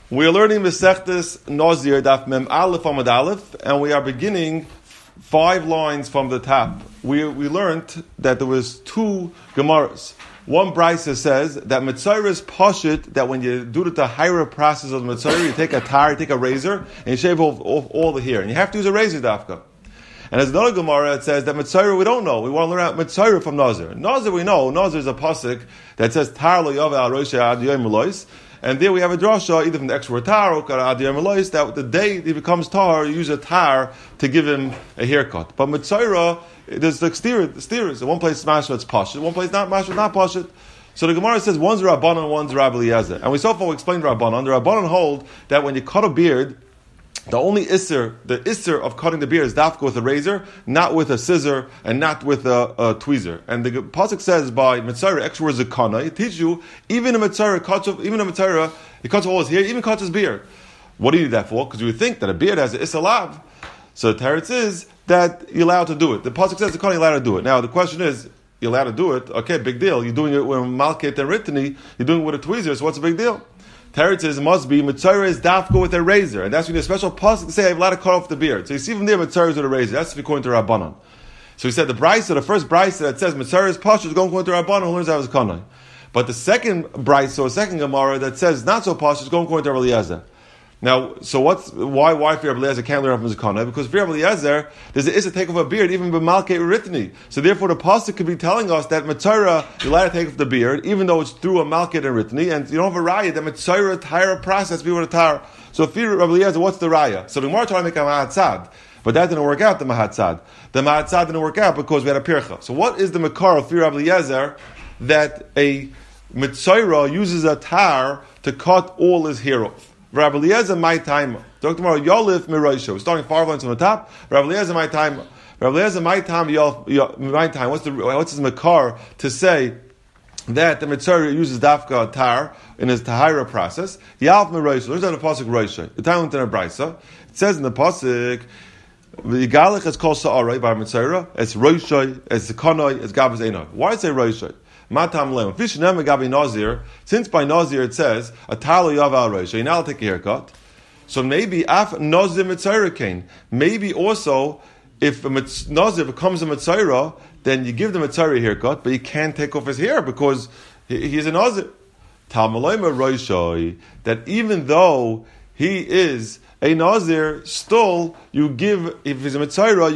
We are learning Masechtas Nazir Daf Mem Aleph Amud Aleph, and we are beginning 5 lines from the top. We learned that there was 2 Gemaras. One Brisa says that Mitzayra is Pashit, that when you do the Tahira process of Mitzayra, you take a tar, you take a razor, and you shave off all the hair. And you have to use a razor dafka. And there's another Gemara that says that Mitzayra we don't know. We want to learn out Mitzayra from Nazir. Nazir we know. Nazir is a pasuk that says Tar lo yava al roshei ad yom elois. And there we have a drasha, either from the extra tar or ad yom elois, that the day he becomes tar, you use a tar to give him a haircut. But Mitzayra, there's the steers. In one place mashma it's pashit, one place not mashma, not pashit. So the Gemara says one's Rabbanan, one's Rabbi Eliezer. And we so far explained Rabbanan. The Rabbanan hold that when you cut a beard, the only isser of cutting the beard is dafka with a razor, not with a scissor, and not with a tweezer. And the pasuk says by Mitzayra, extra word zakana, it teaches you even a Mitzayra, he cuts all his hair, even cuts his beard. What do you need that for? Because you would think that a beard has an isser lav. So the teretz is that you're allowed to do it. The pasuk says zakana, you're allowed to do it. Now the question is, you're allowed to do it. Okay, big deal. You're doing it with malket and ritani. You're doing it with a tweezer. So what's the big deal? Teretz is must be Mitzayra is dafka with a razor, and that's when you need a special pasuk to say I'm allowed to cut off the beard. So you see from there Mitzayra is with a razor. That's according to Rabbanan. So he said the first brisa that says Mitzayra is pashut is going according to Rabbanan, who learns that was kanai. But the second brisa or second Gemara that says not so pashut is going according to Rabbi Eliezer. Now, so why for Rabbi Eliezer can't learn from Zakana? Because for Rabbi Eliezer, there's an issa take off a beard, even by Malkei Ritni. So therefore the pasuk could be telling us that Mitzayra, you're allowed to take off the beard, even though it's through a Malkei and Ritni, and you don't have a raya, that Mitzayra Tahira process be with a tar. So for Rabbi Eliezer, what's the raya? So the Gemara tried to make a Mahatzad, but that didn't work out, the Mahatzad. The Mahatzad didn't work out because we had a Pircha. So what is the Makar of Rabbi Eliezer that a Mitzayra uses a tar to cut all his hair off? Rabbi Eliezer, my time. Dr. Mara, Yolif Miroisho. Starting 5 lines from the top. Rabbi Eliezer, my time. Rabbi Eliezer, my time. My time. What's his makar to say that the Mitzayra uses dafka tar in his tahira process? Yalf Miroisho. There's the pasuk Roisho. The time within a brisa. It says in the pasuk, the Yigalech is called Sa'arai by Mitzayra. It's Roisho. It's Kanoi. It's Gabaz Einoi. Why say Roisho? Matam leim. Fishenem gabi Nazir. Since by Nazir it says a talo yaval roisha, you now take a haircut. So maybe af Nazir Mitzayra kain. Maybe also if a Nazir becomes a Mitzayra, then you give the Mitzayra a haircut, but you can't take off his hair because he's a Nazir. Talmaleima roisha, that even though he is a Nazir, still you give, if he's a Mitzayra,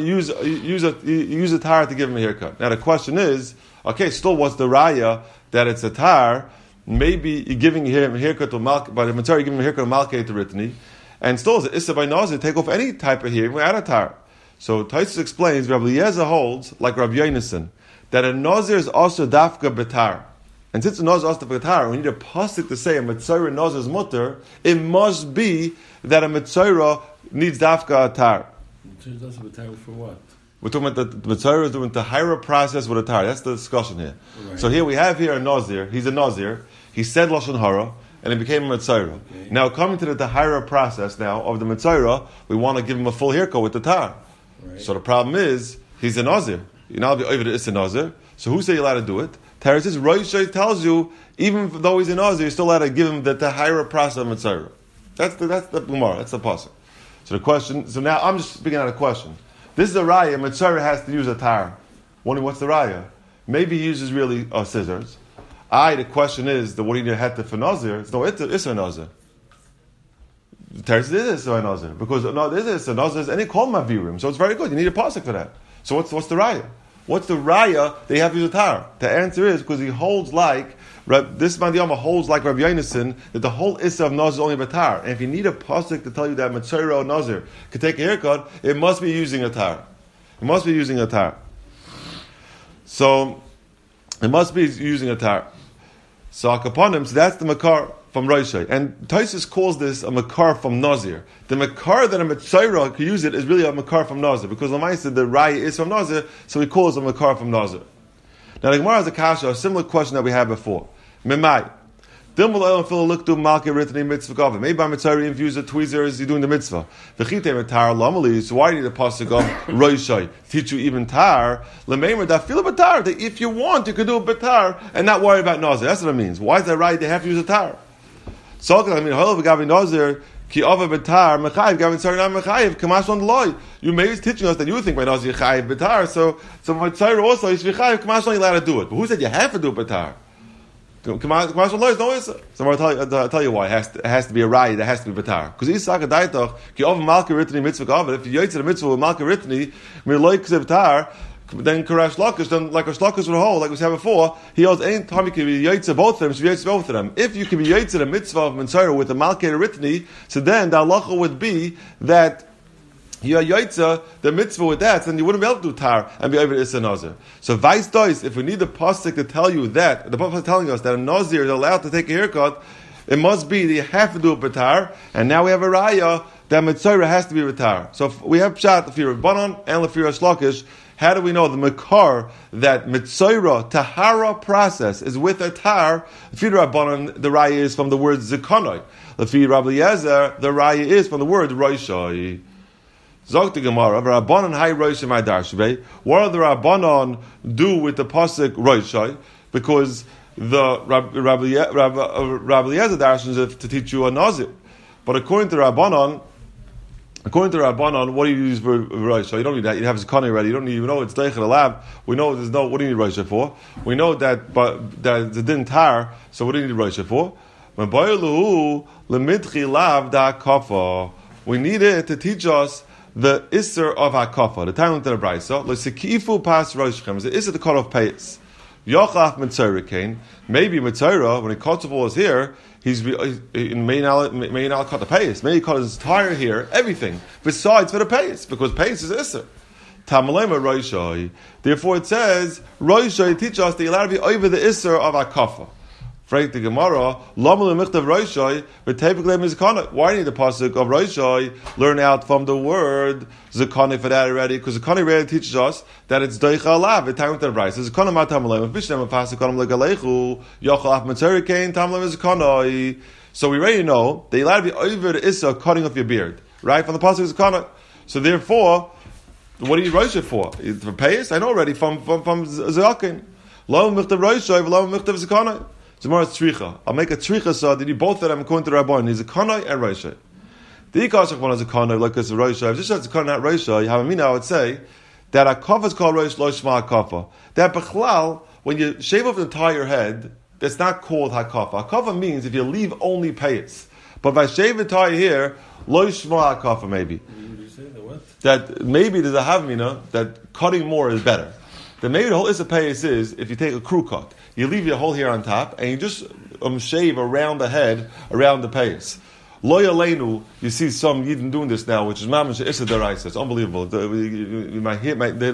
you use a tar to give him a haircut. Now the question is, okay, still what's the raya that it's a tar? Maybe you're giving him a haircut to Malkei, by the Mitzayra, you're giving him a haircut to Malkei to Ritni, and still it's issa by Nazir, take off any type of hair, even add a tar. So Taisus explains, Rabbi Eliezer holds, like Rabbi Yonason, that a Nazir is also dafka betar. And since a Nazir is also dafka betar, we need a pasuk to say a Mitzayra Nazir's mutter, it must be that a Mitzayra needs dafka tar. Mitzayra does betar for what? We're talking about the Mitzayra is doing the tahira process with a tar. That's the discussion here. Right. So here we have a Nazir. He's a Nazir. He said Lashon Hara, and he became a Mitzayra. Okay. Now coming to the tahira process now of the Mitzayra, we want to give him a full haircut with the tar. Right. So the problem is, he's a Nazir. You're not over to Issa Nazir. So who say you're allowed to do it? Teretz says, Rosh tells you, even though he's a Nazir, you're still allowed to give him the tahira process of Mitzayra. That's the Gemara. That's the pasuk. So the question. So now I'm just speaking out a question. This is a raya. Mitzayra has to use a tar. Wondering what's the raya? Maybe he uses really scissors. The question is, what do you need a heter for Nazir? No, it's a Nazir. The teretz is a Nazir because no, this is a Nazir. Any call mavirim, so it's very good. You need a pasuk for that. So what's the raya? What's the raya? They have to use a tar. The answer is because he holds like this Mandiyama holds like Rabbi Yonason that the whole issa of Nazir is only batar. And if you need a pasuk to tell you that Mitzayra or Nazir could take a haircut, it must be using a tar. It must be using a tar. So it must be using a tar. So Akaponim, so that's the makar from Roshai. And Taisus calls this a makar from Nazir. The makar that a Mitzayra could use it is really a makar from Nazir because Lamaisa the raya is from Nazir, so he calls it a makar from Nazir. Now the Gemara has a kasha, a similar question that we had before. Memai. Maybe by Mitzayra infuse the tweezers, you're doing the mitzvah. So why do you need a pasuk of Roshai? Teach you even tar. That if you want, you can do a betar and not worry about nazir. That's what it means. Why is that right? They have to use a tar. So I mean, halav gavi nazir ki ava betar mechayiv gavi tzara not mechayiv kamash on the loy. You may be teaching us that you think by nazir chayiv betar. So my tzara also is chayiv kamash on, you're allowed to do it. But who said you have to do betar? Kamash on loy is no issa. So I'll tell you why. It has to be a raya. That has to be betar. Because Isaka daitoch ki ava malka ritni mitzvah gavet. If you yotze the mitzvah with malka ritni, miloy ksev betar. Then Karash Lakish, then like Rash Lakish would hold, like we said before, he holds any time you can be Yaitza both of them, should be Yaitza both of them. If you can be Yaitza the mitzvah of Mitzvah with the Malkei Ritni, so then the halacha would be that you are Yaitza the mitzvah with that, so then you wouldn't be able to do tar and be over to Issa Nazir. So vice dois, if we need the pasuk to tell you that, the pasuk is telling us that a Nazir is allowed to take a haircut, it must be that you have to do it betar, and now we have a raya that Mitzvah has to be betar. So if we have pshat Lefir Rabbanon and Lefir Rash Lakish. How do we know the makar that mitzayra tahara process is with a tar? Lefi Rabbanan, the raya is from the word zikonoi. Lefi Rabbi Eliezer, the raya is from the word roishai. Zok the Gemara, Rabbanan hay roishai my darshvei. What do the Rabbanan do with the pasuk roishai? Because the Rabbi Eliezer darshan is to teach you a nazir, but according to Rabbanan, what do you use for Rosh? You don't need that. You have Zakani already. You don't need. You know it's Deichet Alav. We know there's no. What do you need Rosh for? We know that, but that it's a din tar. So what do you need Rosh for? We need it to teach us the Isser of Hakafa. The time of the Brayso. L'sekifu pas Roshchem is the Isser to cut off payas. Yochaf Mitzayra Kain. Maybe Mitzayra when he cuts off all his hair. He's may not cut the payas. May he cut his entire hair, everything besides for the payas, because payas is isser. Tamalema roishai. Therefore, it says roishai teach us that you're allowed to be over the isser of akafa. Frank the Gemara, Lamal Michtav Roishai, v'teiviklei mizkana. Why need the pasuk of Roishai? Learn out from the word zakani for that already, because zakani already teaches us that it's doicha alav. It's time with the rice. Zakana matamaleim. V'shnem pasuk kanam legalechu yachal af matzerikein tamaleim zakana. So we already know that you're allowed to be over the issa cutting off your beard, right? From the pasuk zakana. So therefore, what do you Roishai for? For payas? I know already from zakin. Lamal Michtav Roishai, v'lamal Michtav zakana. Tomorrow it's tzricha. I'll make a tzricha so that you both of them according to Rabban. He's a kanai and Roshai. The ikashach one is a kanai like it's a Roshai. If this is a kanai not Roshai, you have a mina. I would say that a kafa is called Rosh lo shma kafa. That bechlal when you shave off the entire head, that's not called hakafa. Hakafa means if you leave only payas. But if I shave the entire hair, lo shma hakafa maybe. Did you say that what? That maybe there's a havmina that cutting more is better. Then maybe the whole issa payas is if you take a crew cut. You leave your whole hair on top, and you just shave around the head, around the payas. Lo yaleinu, you see some Yidden doing this now, which is mamash issa deraisa. It's unbelievable. My hair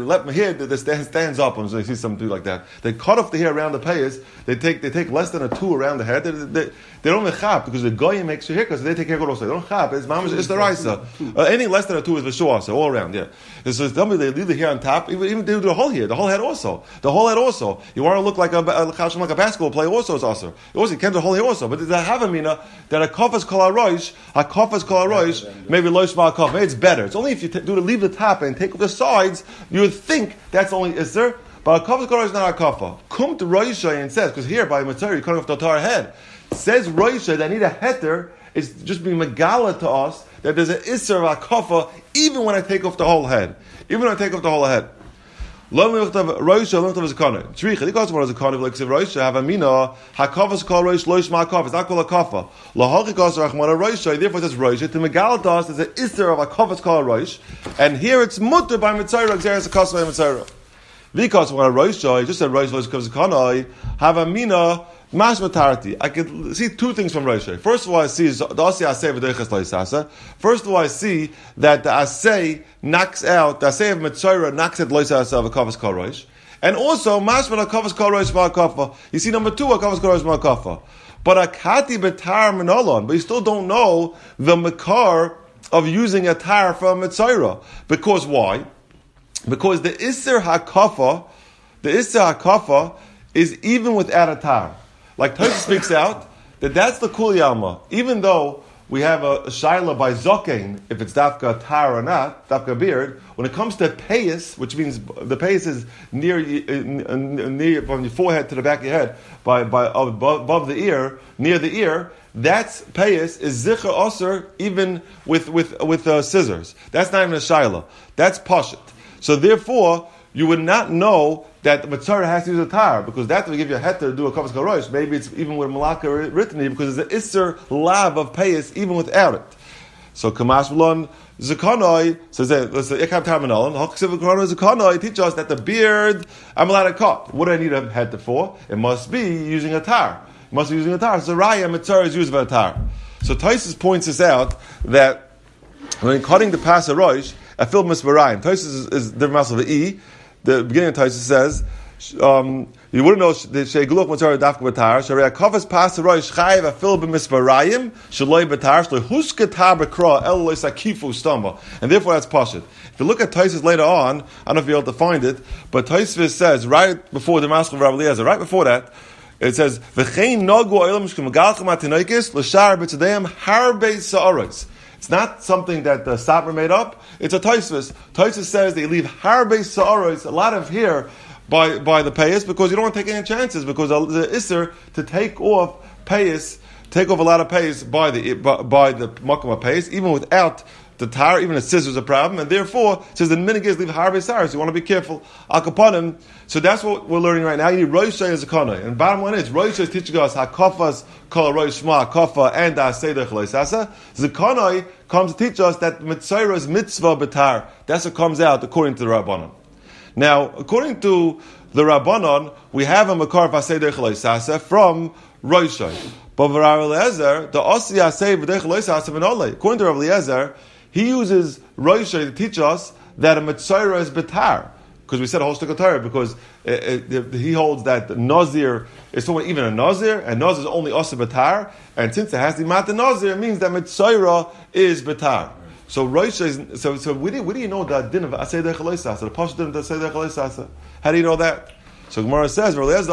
that stands up, and so you see some do like that. They cut off the hair around the payas. They take less than a 2 around the head. They don't chap because the goyim makes your haircut, so they take haircut also. They don't chap. It's mamash issa deraisa. Any less than a 2 is v'shua, so all around. Yeah. So tell me they leave the hair on top. Even they do the whole hair, the whole head also. The whole head also. You want to look like a basketball player also is also. Also you can't do the whole hair also. But there's a havamina that a kafas kol harosh, maybe lo shma kaf. Maybe it's better. It's only if you leave the top and take off the sides, you would think that's only isser. But a kafas kol harosh is not a kafa. Kum to roishay and says because here by Matzari you cut off the entire head. Says roishay that I need a heter. It's just being megala to us that there's an isser of akafa even when I take off the whole head. Even when I take off the whole head. Lo michtav roisha, lo michtav zakana. Tzricha, the gospel is a zakana like siv roisha. Have amina hakavas kol roish loish ma akafa. It's not called a kafa. Lo hachikas rachmana roisha. Therefore, it says roisha to megala to us. There's an isser of akavas kol roish, and here it's mutter by mitzayra. Xeris akasa by mitzayra. Because when a roisha, he just said roish loish kav zakana. Have amina. Mashmatarati. I can see 2 things from Rosh. First of all, I see the Asi Aseh v'Deiches Loisasa. First of all, I see that the Aseh knocks out, the Aseh of Mitzayra knocks out Loisasa of a Kavas Kol Rosh. And also, Mashmat a Kavas Kol Rosh Ma'akafa. You see number 2, a Kavas Kol Rosh Ma'akafa. But a Kati Betar Menolon, but you still don't know the Makar of using a tar from Mitzayra. Because why? Because the Isser HaKafa is even without a tar. Like Tosha speaks out that that's the Kul Yalma. Even though we have a shaila by Zokein, if it's dafka tar or not, dafka beard, when it comes to payas, which means the payas is near from your forehead to the back of your head, above the ear, near the ear, that's payas is zicher osir even with scissors. That's not even a shaila. That's pashut. So therefore, you would not know that the Matzara has to use a tar, because that will give you a heter to do a kavas karosh. Maybe it's even with malaka written here, because there's an isser lav of payas even without it. So Kamash V'lon Zekanoi says that let's say Ikab Terminal and Haksiv Zekanoi teach us that the beard I'm allowed to cut. What do I need a heter for? It must be using a tar. It must be using a tar. So Raya Matzara is used for a tar. So Taisus points us out that when cutting the Pas HaRosh, a film misbarayim. Taisus is the master of the E. The beginning of Taisus says, you wouldn't know the Sheigulach Matzara Dafka Batar, Sharia Kafas Pas HaRosh Chayiv Afil B'misbarayim Shaloi Batar Shaloi Huskatar B'kra El Lois Akifu Stamba. And therefore that's Pashit. If you look at Taisus later on, I don't know if you're able to find it, but Taisus says, right before the Maskell of Rabbi Eliezer, right before that, it says, V'chein Nogu Oilam Shkem Galchem Atinoikis L'shar B'tzadeim Harbe Sa'aros. It's not something that the Sabra made up. It's a Taisus. Taisus says they leave Harbe Sa'aros, a lot of hair, by the payas, because you don't want to take any chances, because the isser to take off payas, take off a lot of payas by the makom of payas, even without the tar, even a scissors is a problem, and therefore it says the minigis leave harbe saras. You want to be careful. Akapanim. So that's what we're learning right now. You need roishay as a kana, and bottom line is roishay is teaching us hakafas kol roish shma kafa and aseder chloisasa. Zekanai comes to teach us that mitzvah is mitzvah betar. That's what comes out according to the Rabbanon. Now, according to the Rabbanon, we have a makar v'aseder chloisasa from roishay. But for Rabbi Eliezer, the osi asay v'dei chloisasa v'nolei. According to Rabbi Eliezer, he uses roishay to teach us that a mitzvah is betar. Because we said a whole stick of Torah, because he holds that Nazir is someone even a Nazir, and Nazir is only Asa Batar, and since it has the Mata Nazir, it means that Mitzayra is Batar. So Roisha, so where do you know the din of Asay Dech Leisasa, the Pasha din of Asay Dech Leisasa? How do you know that? So Gemara says, how does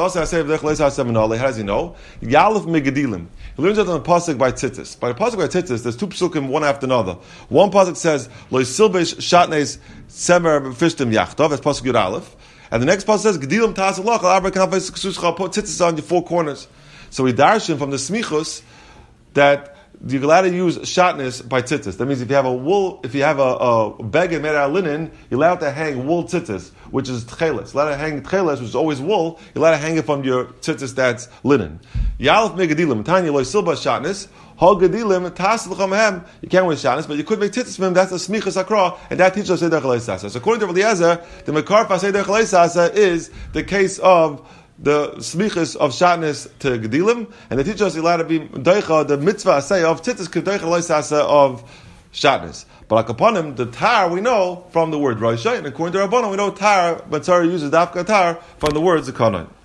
he know? Yalef Megadilim. He learns that on the pasuk by Tzitzis. By the pasuk by Tzitzis, there's two psukim, one after another. One pasuk says, Lo Silbesh Shatnes Semer Fishtim Yachtov, that's pasuk Yud Aleph. And the next pasuk says, Gedilim Tasalach, Al Abra Kanafes Ksuscha, put Tzitzis on your four corners. So we darshan from the Smichus that you're allowed to use shatnez by tzitzis. That means if you have a wool, if you have a beged made out of linen, you're allowed to hang wool tzitzis, which is tcheles. You're allowed to hang tcheles, which is always wool. You're allowed to hang it from your tzitzis that's linen. Yalef megadilim, tanya loy silba shatnez, hol gadilim tas l'chamehem. You can't wear shatnez, but you could make tzitzis from them. That's a smichas akra, and that teaches us seder chaleisasa. So according to Rabbi Eliezer, the mekar for seder chaleisasa is the case of the smichas of shatnez to gedilim, and they teach us allowed to be deicha, the mitzvah say of tzitzis kedeicha loisasa of shatnez. But upon him, the tar we know from the word roishay, and according to Rabbanan we know tar, but Tzara uses dafka tar from the word zekanai.